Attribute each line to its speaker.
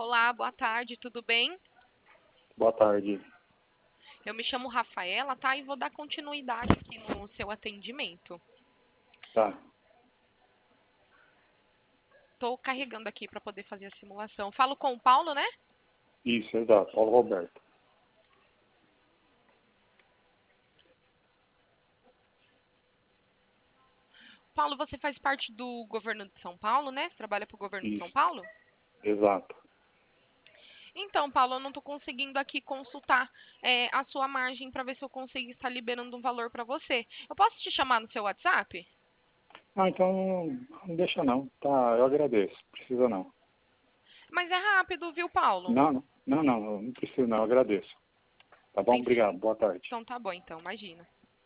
Speaker 1: Olá, boa tarde, tudo bem?
Speaker 2: Boa tarde.
Speaker 1: Eu me chamo Rafaela, tá? E vou dar continuidade aqui no seu atendimento.
Speaker 2: Tá.
Speaker 1: Estou carregando aqui para poder fazer a simulação. Falo com o Paulo, né?
Speaker 2: Isso, exato. Paulo Roberto.
Speaker 1: Paulo, você faz parte do governo de São Paulo, né? Você trabalha para o governo de São
Speaker 2: Isso,
Speaker 1: Paulo?
Speaker 2: exato.
Speaker 1: Então, Paulo, eu não estou conseguindo aqui consultar a sua margem para ver se eu consigo estar liberando um valor para você. Eu posso te chamar no seu WhatsApp?
Speaker 2: Então não deixa não. Tá, eu agradeço. Precisa não.
Speaker 1: Mas é rápido, viu, Paulo?
Speaker 2: Não preciso não, eu agradeço. Tá bom?
Speaker 1: Tem sim.
Speaker 2: Obrigado. Boa tarde.
Speaker 1: Então tá bom, então, imagina.